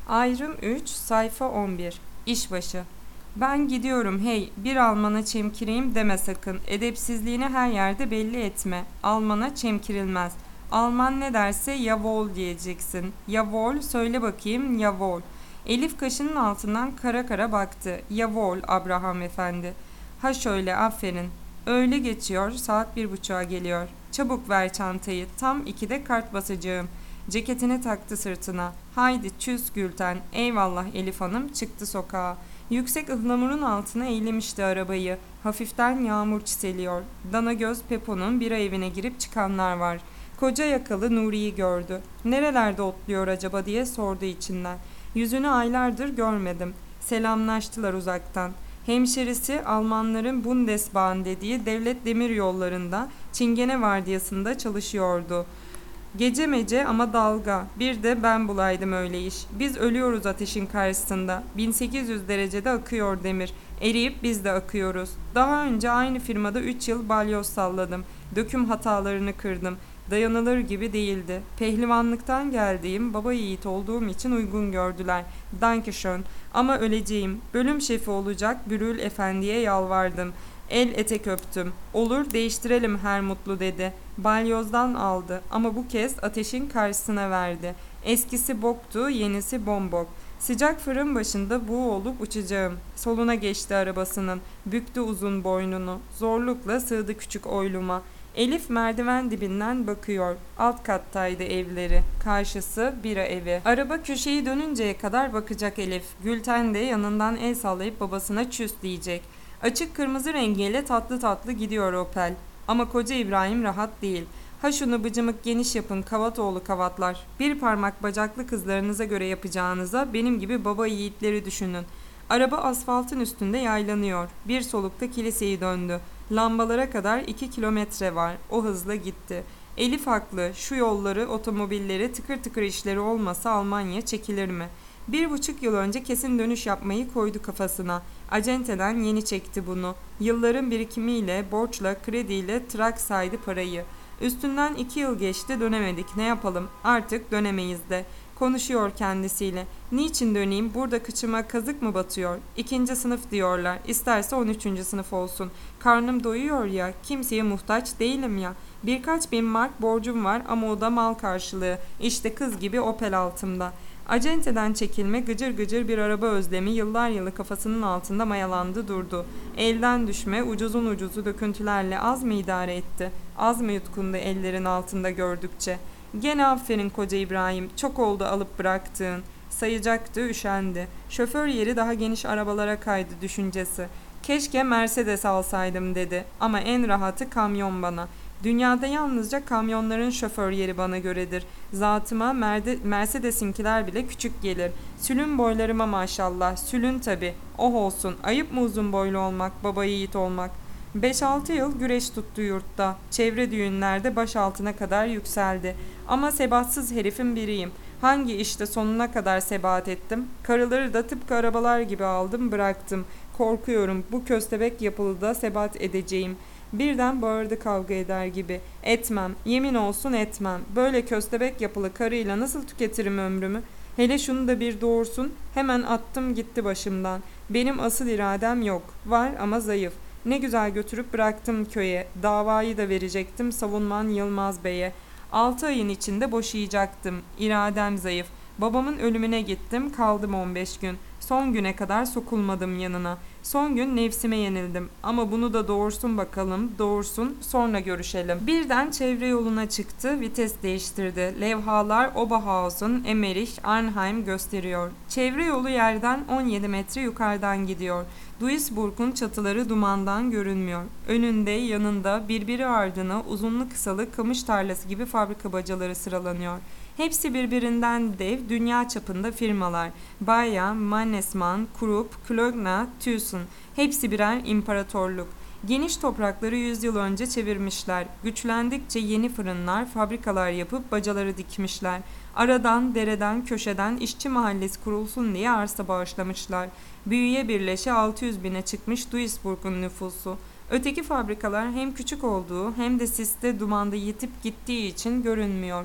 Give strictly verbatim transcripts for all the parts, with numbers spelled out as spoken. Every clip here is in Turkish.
Ayrım üç, sayfa on bir. İşbaşı. Ben gidiyorum hey, bir Alman'a çemkireyim deme sakın. Edepsizliğini her yerde belli etme. Alman'a çemkirilmez. Alman ne derse jawohl diyeceksin. Jawohl, söyle bakayım jawohl. Elif kaşının altından kara kara baktı. Jawohl Abraham efendi. Ha şöyle, aferin. Öğle geçiyor, saat bir buçuğa geliyor. Çabuk ver çantayı, tam ikide kart basacağım. Ceketini taktı sırtına. Haydi çüz Gülten, eyvallah Elif Hanım, çıktı sokağa. Yüksek ıhlamurun altına eğlemişti arabayı. Hafiften yağmur çiseliyor. Dana göz Pepo'nun bira evine girip çıkanlar var. Koca yakalı Nuri'yi gördü. Nerelerde otluyor acaba diye sordu içinden. Yüzünü aylardır görmedim. Selamlaştılar uzaktan. Hemşerisi Almanların Bundesbahn dediği devlet demir yollarında Çingene vardiyasında çalışıyordu. Gece mece ama dalga. Bir de ben bulaydım öyle iş. Biz ölüyoruz ateşin karşısında. bin sekiz yüz derecede akıyor demir. Eriyip biz de akıyoruz. Daha önce aynı firmada üç yıl balyoz salladım. Döküm hatalarını kırdım. Dayanılır gibi değildi. Pehlivanlıktan geldiğim, baba yiğit olduğum için uygun gördüler. Dankeschön. Ama öleceğim. Bölüm şefi olacak Bürül Efendi'ye yalvardım. El etek öptüm. Olur değiştirelim her mutlu dedi. Balyozdan aldı ama bu kez ateşin karşısına verdi. Eskisi boktu, yenisi bombok. Sıcak fırın başında buğu olup uçacağım. Soluna geçti arabasının. Büktü uzun boynunu. Zorlukla sığdı küçük oyluma. Elif merdiven dibinden bakıyor. Alt kattaydı evleri. Karşısı bira evi. Araba köşeyi dönünceye kadar bakacak Elif. Gülten de yanından el sallayıp babasına çüs diyecek. Açık kırmızı rengiyle tatlı tatlı gidiyor Opel. Ama koca İbrahim rahat değil. Ha şunu bıcımık geniş yapın Kavatoğlu kavatlar. Bir parmak bacaklı kızlarınıza göre yapacağınıza benim gibi baba yiğitleri düşünün. Araba asfaltın üstünde yaylanıyor. Bir solukta kiliseyi döndü. Lambalara kadar iki kilometre var. O hızla gitti. Elif haklı. Şu yolları, otomobilleri, tıkır tıkır işleri olmasa Almanya çekilir mi? Bir buçuk yıl önce kesin dönüş yapmayı koydu kafasına. Acenteden yeni çekti bunu. Yılların birikimiyle, borçla, krediyle trak saydı parayı. Üstünden iki yıl geçti, dönemedik. Ne yapalım? Artık dönemeyiz de. Konuşuyor kendisiyle. Niçin döneyim? Burada kıçıma kazık mı batıyor? İkinci sınıf diyorlar. İsterse on üçüncü sınıf olsun. Karnım doyuyor ya. Kimseye muhtaç değilim ya. Birkaç bin mark borcum var ama o da mal karşılığı. İşte kız gibi Opel altımda. Acenteden çekilme, gıcır gıcır bir araba özlemi yıllar yılı kafasının altında mayalandı durdu. Elden düşme, ucuzun ucuzu döküntülerle az mı idare etti? Az mı yutkundu ellerin altında gördükçe? Gene aferin koca İbrahim, çok oldu alıp bıraktığın. Sayacaktı, üşendi. Şoför yeri daha geniş arabalara kaydı düşüncesi. Keşke Mercedes alsaydım dedi ama en rahatı kamyon bana. Dünyada yalnızca kamyonların şoför yeri bana göredir. Zatıma Mercedes'inkiler bile küçük gelir. Sülün boylarıma maşallah. Sülün tabi. Oh olsun. Ayıp mı uzun boylu olmak, baba yiğit olmak? beş altı yıl güreş tuttu yurtta. Çevre düğünlerde baş altına kadar yükseldi. Ama sebatsız herifin biriyim. Hangi işte sonuna kadar sebat ettim? Karıları da tıpkı arabalar gibi aldım bıraktım. Korkuyorum bu köstebek yapılıda sebat edeceğim. Birden bağırdı kavga eder gibi. Etmem, yemin olsun etmem. Böyle köstebek yapılı karıyla nasıl tüketirim ömrümü? Hele şunu da bir doğursun. Hemen attım gitti başımdan. Benim asıl iradem yok. Var ama zayıf. Ne güzel götürüp bıraktım köye. Davayı da verecektim Savunman Yılmaz Bey'e. Altı ayın içinde boşayacaktım. İradem zayıf. Babamın ölümüne gittim, kaldım on beş gün. Son güne kadar sokulmadım yanına. Son gün nefsime yenildim. Ama bunu da doğursun bakalım, doğursun, sonra görüşelim. Birden çevre yoluna çıktı, vites değiştirdi. Levhalar Oberhausen, Emmerich, Arnheim gösteriyor. Çevre yolu yerden on yedi metre yukarıdan gidiyor. Duisburg'un çatıları dumandan görünmüyor. Önünde, yanında, birbiri ardına uzunlu kısalı kamış tarlası gibi fabrika bacaları sıralanıyor. Hepsi birbirinden dev, dünya çapında firmalar. Bayer, Mannesmann, Krupp, Klöckner, Thyssen. Hepsi birer imparatorluk. Geniş toprakları yüzyıl önce çevirmişler. Güçlendikçe yeni fırınlar, fabrikalar yapıp bacaları dikmişler. Aradan, dereden, köşeden işçi mahallesi kurulsun diye arsa bağışlamışlar. Büyüye birleşe altı yüz bine çıkmış Duisburg'un nüfusu. Öteki fabrikalar hem küçük olduğu hem de siste dumanda yitip gittiği için görünmüyor.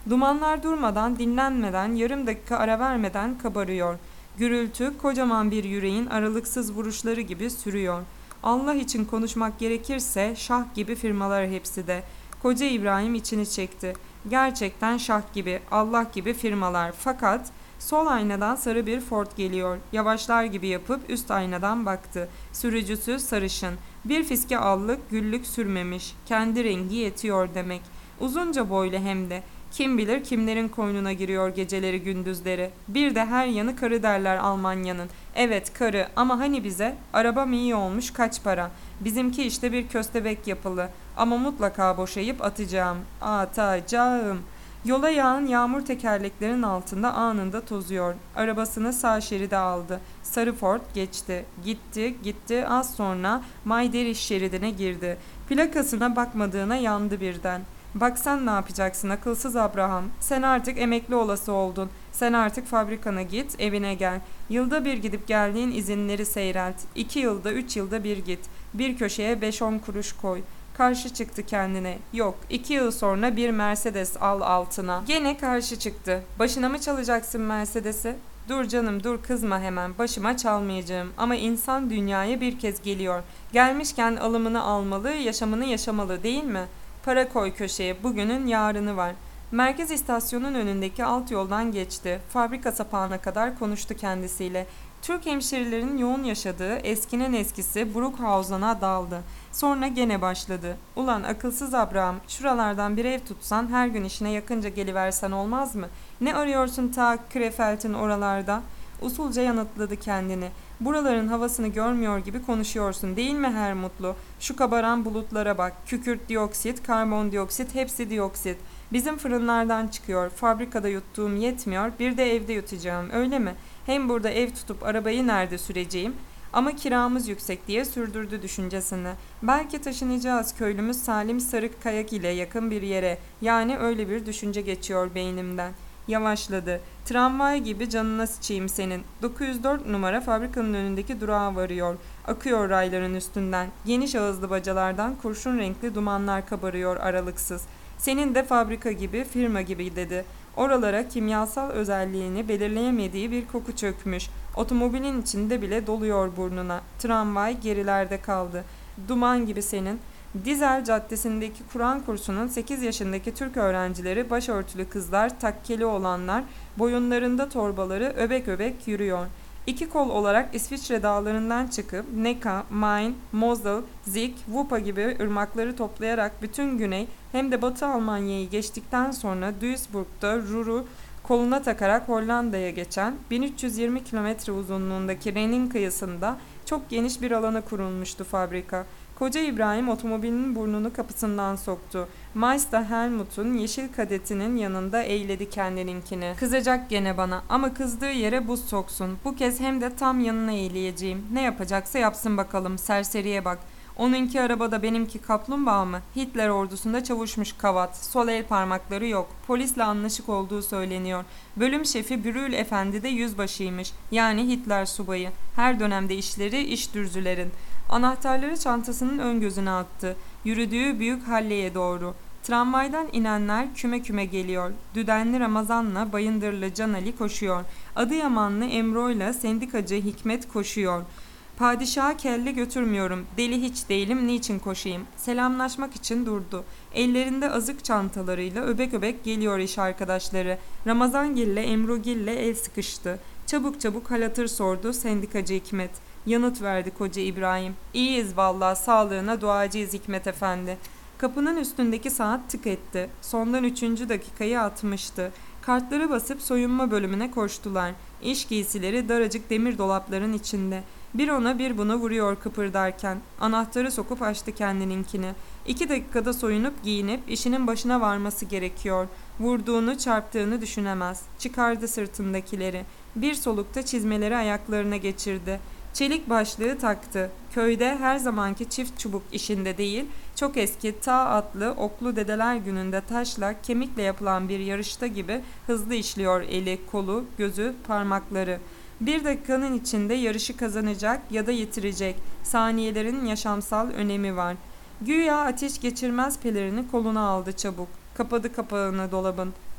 Dumanlar durmadan, dinlenmeden, yarım dakika ara vermeden kabarıyor. Gürültü kocaman bir yüreğin aralıksız vuruşları gibi sürüyor. Allah için konuşmak gerekirse şah gibi firmalar hepsi de. Koca İbrahim içini çekti. Gerçekten şah gibi, Allah gibi firmalar. Fakat sol aynadan sarı bir Ford geliyor. Yavaşlar gibi yapıp üst aynadan baktı. Sürücüsü sarışın. Bir fiske allık, güllük sürmemiş. Kendi rengi yetiyor demek. Uzunca boylu hem de. Kim bilir kimlerin koynuna giriyor geceleri gündüzleri. Bir de her yanı karı derler Almanya'nın. Evet karı ama hani bize? Arabam iyi olmuş kaç para? Bizimki işte bir köstebek yapılı. Ama mutlaka boşayıp atacağım. Atacağım. Yola yağan yağmur tekerleklerin altında anında tozuyor. Arabasını sağ şeride aldı. Sarı Ford geçti. Gitti, gitti. Az sonra Mayderiş şeridine girdi. Plakasına bakmadığına yandı birden. Baksan ne yapacaksın akılsız Abraham? Sen artık emekli olası oldun. Sen artık fabrikana git, evine gel. Yılda bir gidip geldiğin izinleri seyrelt. İki yılda, üç yılda bir git. Bir köşeye beş on kuruş koy. Karşı çıktı kendine. Yok, iki yıl sonra bir Mercedes al altına. Gene karşı çıktı. Başına mı çalacaksın Mercedes'i? Dur canım dur kızma hemen başıma çalmayacağım ama insan dünyaya bir kez geliyor. Gelmişken alımını almalı, yaşamını yaşamalı değil mi? Para koy köşeye, bugünün yarını var. Merkez istasyonun önündeki alt yoldan geçti. Fabrika sapağına kadar konuştu kendisiyle. Türk hemşerilerin yoğun yaşadığı eskinin eskisi Bruckhausen'a daldı. Sonra gene başladı. Ulan akılsız Abraham, şuralardan bir ev tutsan her gün işine yakınca geliversen olmaz mı? Ne arıyorsun ta Krefeld'in oralarda? Usulca yanıtladı kendini. Buraların havasını görmüyor gibi konuşuyorsun değil mi her mutlu? Şu kabaran bulutlara bak. Kükürt dioksit, karbondioksit hepsi dioksit. Bizim fırınlardan çıkıyor. Fabrikada yuttuğum yetmiyor. Bir de evde yutacağım öyle mi? Hem burada ev tutup arabayı nerede süreceğim? Ama kiramız yüksek diye sürdürdü düşüncesini. Belki taşınacağız köylümüz Salim Sarıkayak ile yakın bir yere. Yani öyle bir düşünce geçiyor beynimden. Yavaşladı. Tramvay gibi canına sıçayım senin. dokuz yüz dört numara fabrikanın önündeki durağa varıyor. Akıyor rayların üstünden. Geniş ağızlı bacalardan kurşun renkli dumanlar kabarıyor aralıksız. Senin de fabrika gibi, firma gibi dedi. Oralara kimyasal özelliğini belirleyemediği bir koku çökmüş. Otomobilin içinde bile doluyor burnuna. Tramvay gerilerde kaldı. Duman gibi senin. Dizel Caddesi'ndeki Kur'an kursunun sekiz yaşındaki Türk öğrencileri başörtülü kızlar, takkeli olanlar, boyunlarında torbaları öbek öbek yürüyor. İki kol olarak İsviçre dağlarından çıkıp Neckar, Main, Mosel, Zig, Wupper gibi ırmakları toplayarak bütün güney hem de batı Almanya'yı geçtikten sonra Duisburg'da Ruhr'u koluna takarak Hollanda'ya geçen bin üç yüz yirmi kilometre uzunluğundaki Ren'in kıyısında çok geniş bir alana kurulmuştu fabrika. Koca İbrahim otomobilinin burnunu kapısından soktu. Mayıs da Helmut'un yeşil kadetinin yanında eğledi kendininkini. Kızacak gene bana ama kızdığı yere buz soksun. Bu kez hem de tam yanına eğleyeceğim. Ne yapacaksa yapsın bakalım, serseriye bak. Onunki arabada benimki kaplumbağa mı? Hitler ordusunda çavuşmuş kavat. Sol el parmakları yok. Polisle anlaşık olduğu söyleniyor. Bölüm şefi Brühl Efendi de yüzbaşıymış. Yani Hitler subayı. Her dönemde işleri iş dürzülerin. Anahtarları çantasının ön gözüne attı. Yürüdüğü büyük halleye doğru. Tramvaydan inenler küme küme geliyor. Düdenli Ramazan'la Bayındırlı Can Ali koşuyor. Adıyamanlı Emro'yla sendikacı Hikmet koşuyor. Padişaha kelle götürmüyorum. Deli hiç değilim, niçin koşayım? Selamlaşmak için durdu. Ellerinde azık çantalarıyla öbek öbek geliyor iş arkadaşları. Ramazangil'le Emrogil'le el sıkıştı. Çabuk çabuk hal hatır sordu sendikacı Hikmet. Yanıt verdi koca İbrahim. İyiyiz vallahi, sağlığına duacıyız Hikmet Efendi. Kapının üstündeki saat tık etti. Sondan üçüncü dakikayı atmıştı. Kartları basıp soyunma bölümüne koştular. İş giysileri daracık demir dolapların içinde. Bir ona bir buna vuruyor kıpırdarken. Anahtarı sokup açtı kendininkini. İki dakikada soyunup giyinip işinin başına varması gerekiyor. Vurduğunu çarptığını düşünemez. Çıkardı sırtındakileri. Bir solukta çizmeleri ayaklarına geçirdi. Çelik başlığı taktı. Köyde her zamanki çift çubuk işinde değil, çok eski ta atlı oklu dedeler gününde taşla, kemikle yapılan bir yarışta gibi hızlı işliyor eli, kolu, gözü, parmakları. Bir dakikanın içinde yarışı kazanacak ya da yitirecek. Saniyelerin yaşamsal önemi var. Güya ateş geçirmez pelerini koluna aldı çabuk. Kapadı kapağını dolabın.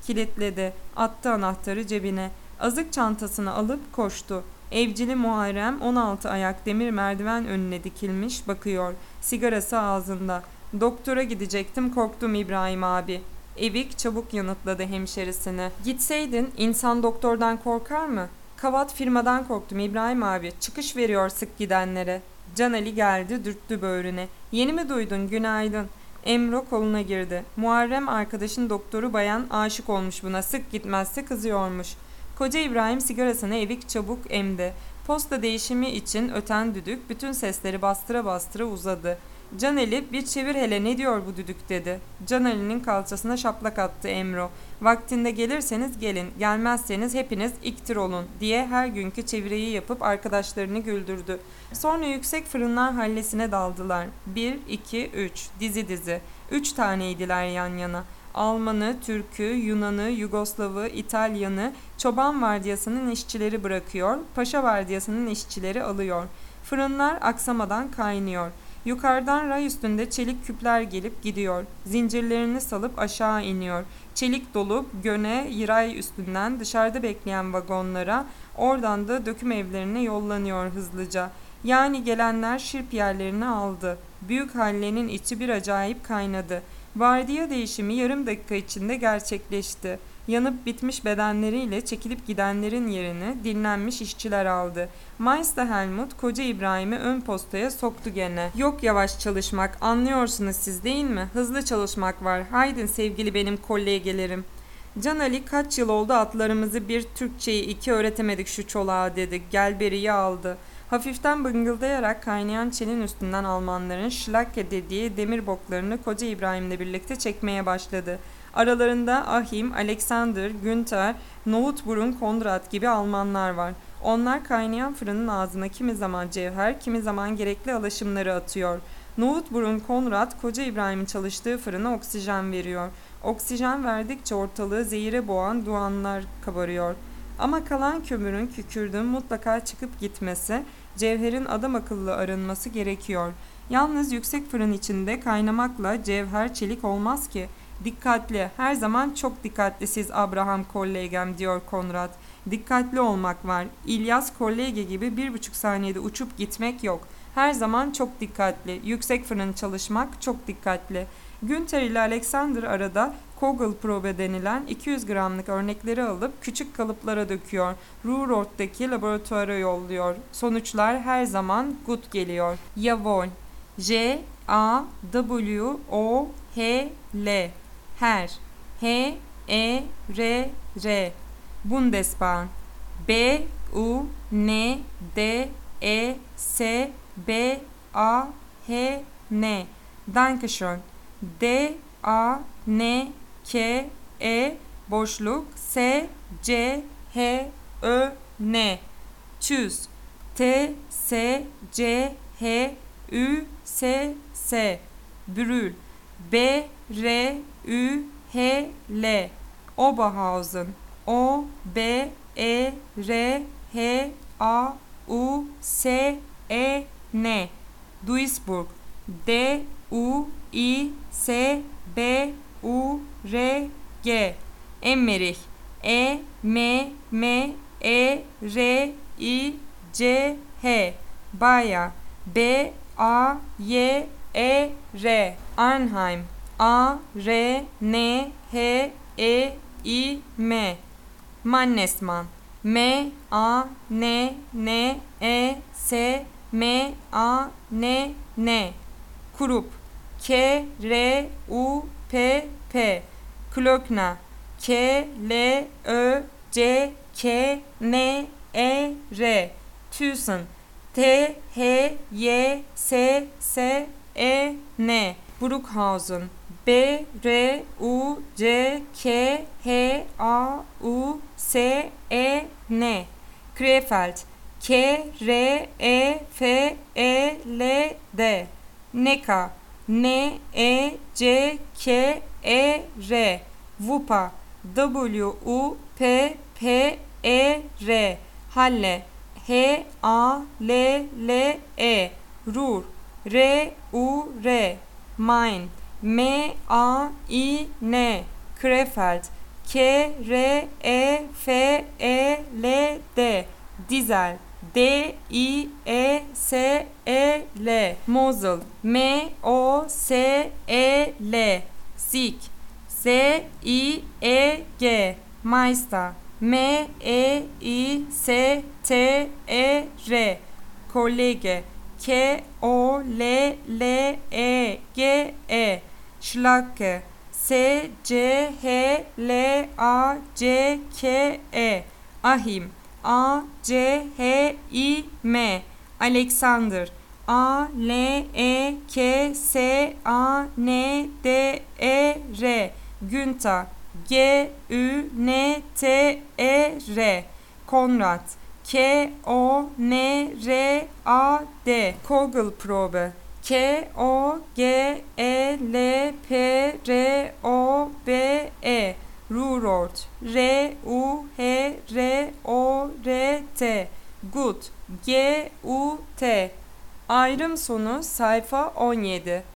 Kilitledi. Attı anahtarı cebine. Azık çantasını alıp koştu. Evcili Muharrem on altı ayak demir merdiven önüne dikilmiş bakıyor. Sigarası ağzında. Doktora gidecektim, korktum İbrahim abi. Evik çabuk yanıtladı hemşerisini. Gitseydin, insan doktordan korkar mı? Kavat firmadan korktum İbrahim abi. Çıkış veriyor sık gidenlere. Can Ali geldi, dürttü böğrüne. Yeni mi duydun? Günaydın. Emro koluna girdi. Muharrem arkadaşın doktoru bayan aşık olmuş buna. Sık gitmezse kızıyormuş. Koca İbrahim sigarasını evik çabuk emdi. Posta değişimi için öten düdük bütün sesleri bastıra bastıra uzadı. Can Ali, bir çevir hele, ne diyor bu düdük dedi. Can Ali'nin kalçasına şaplak attı Emro. Vaktinde gelirseniz gelin, gelmezseniz hepiniz iktir olun diye her günkü çeviriyi yapıp arkadaşlarını güldürdü. Sonra yüksek fırınlar hallesine daldılar. Bir, iki, üç, dizi dizi. Üç taneydiler yan yana. Almanı, Türk'ü, Yunan'ı, Yugoslav'ı, İtalyan'ı çoban vardiyasının işçileri bırakıyor, paşa vardiyasının işçileri alıyor. Fırınlar aksamadan kaynıyor. Yukarıdan ray üstünde çelik küpler gelip gidiyor. Zincirlerini salıp aşağı iniyor. Çelik dolup göne ray üstünden dışarıda bekleyen vagonlara, oradan da döküm evlerine yollanıyor hızlıca. Yani gelenler şirp yerlerini aldı. Büyük hallenin içi bir acayip kaynadı. Vardiya değişimi yarım dakika içinde gerçekleşti. Yanıp bitmiş bedenleriyle çekilip gidenlerin yerini dinlenmiş işçiler aldı. Meister Helmut koca İbrahim'i ön postaya soktu gene. Yok yavaş çalışmak, anlıyorsunuz siz değil mi? Hızlı çalışmak var. Haydin sevgili benim kollegelerim. Can Ali, kaç yıl oldu atlarımızı bir, Türkçeyi iki öğretemedik şu çolağa dedi. Gelberi'yi aldı. Hafiften bıngıldayarak kaynayan çelin üstünden Almanların şlake dediği demir boklarını koca İbrahim'le birlikte çekmeye başladı. Aralarında Ahim, Alexander, Günther, Nohutburun, Konrad gibi Almanlar var. Onlar kaynayan fırının ağzına kimi zaman cevher, kimi zaman gerekli alaşımları atıyor. Nohutburun Konrad, koca İbrahim'in çalıştığı fırına oksijen veriyor. Oksijen verdikçe ortalığı zehire boğan dumanlar kabarıyor. Ama kalan kömürün, kükürdün mutlaka çıkıp gitmesi, cevherin adam akıllı arınması gerekiyor. Yalnız yüksek fırın içinde kaynamakla cevher çelik olmaz ki. Dikkatli, her zaman çok dikkatli siz Abraham kollegem diyor Konrad. Dikkatli olmak var. İlyas kollege gibi bir buçuk saniyede uçup gitmek yok. Her zaman çok dikkatli. Yüksek fırın çalışmak çok dikkatli. Günther ile Alexander arada Kogelprobe denilen iki yüz gramlık örnekleri alıp küçük kalıplara döküyor. Ruhrort'taki laboratuvara yolluyor. Sonuçlar her zaman good geliyor. Jawohl. J A W O H L. Her. H E R R. Bundesbahn. B U N D E S B A H N. Dankeschön. D A N K E boşluk S C H Ö N. Tschüss. T S C H Ü S S. Brühl. B R Ü H L. Oberhausen. O B E R H A U S E N. Duisburg. D U I S B U R G. Emmerich. E M M E R I C H. Bayer. B A Y E R. Arnheim. A R N H E I M. Mannesmann. M A N N E S M A N N. Krupp. K R U P P. Klöckner. K L Ö C K N E R. Thyssen. T H Y S S E N. Bruckhausen. B R U C K H A U S E N. Krefeld. K R E F E L D. Neckar. N E C K E R. Wupper. W U P P E R. Halle. H A L L E. Ruhr. R U R. Main. M A I N. Krefeld. K R E F E L D. Dizel. D I E S E L. Mosel. M O S E L. Zig. Z I E G. Meister. M E I S T E R. Kollege. K O L L E G E. Schlacke. S C H L A C K E. Ahim. A C H I M. Alexander. A L E K S A N D E R. Günther. G Ü N T E R. Konrad. K O N R A D. Kogelprobe. K O G E L P R O B E. Rurort. R U H R O R T. Gut. G U T. Ayrım sonu sayfa on yedi.